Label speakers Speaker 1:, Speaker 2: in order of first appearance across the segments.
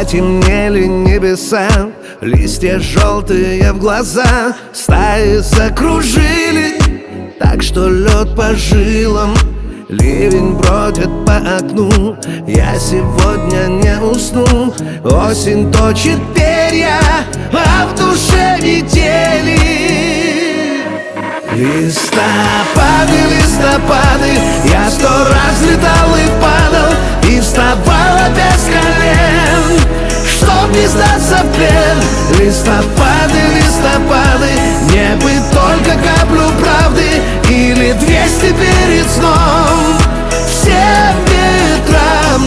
Speaker 1: потемнели небеса, листья желтые в глаза, стаи закружили, так что лед по жилам. Ливень бродит по окну, я сегодня не усну. Осень точит перья, а в душе метели. Листопады, листопады, я 100 раз летал и падал, и вставал опять с колен, чтоб не сдаться в плен. Листопады, листопады, мне бы только каплю правды или 200 перед сном, всем ветрам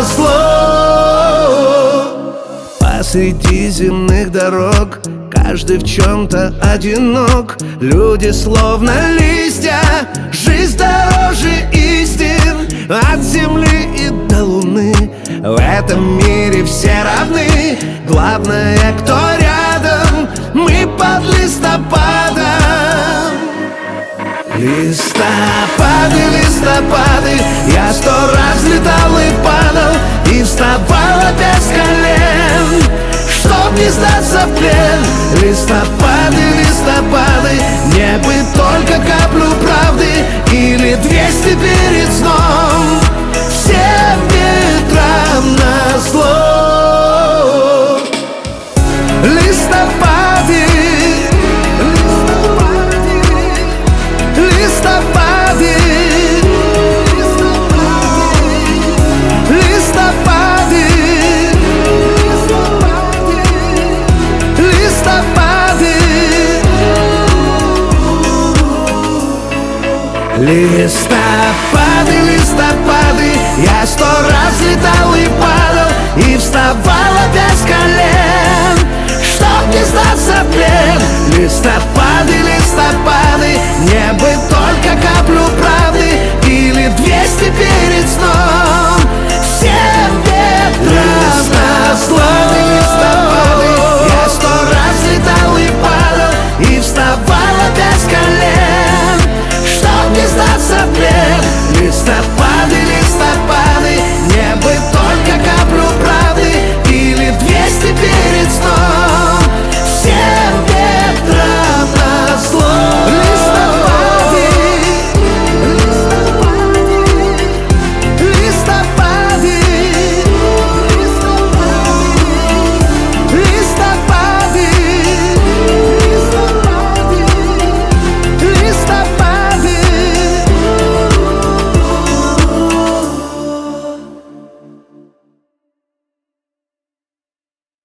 Speaker 1: назло. Посреди земных дорог каждый в чем-то одинок. Люди словно листья, жизнь дороже истин. От земли и до луны в этом мире все равны. Главное, кто рядом, мы под листопадом. Листопады, листопады, я 100 раз летал и падал, и вставал опять с колен, чтоб не сдаться в плен. Листопады, листопады, мне бы только каплю правды или 200 перед сном, всем ветрам назло. Листопады, листопады, листопады, листопады, листопады, листопады, я 100 раз летал и падал, и вставал опять с колен, чтоб не сдаться в плен. Листопады,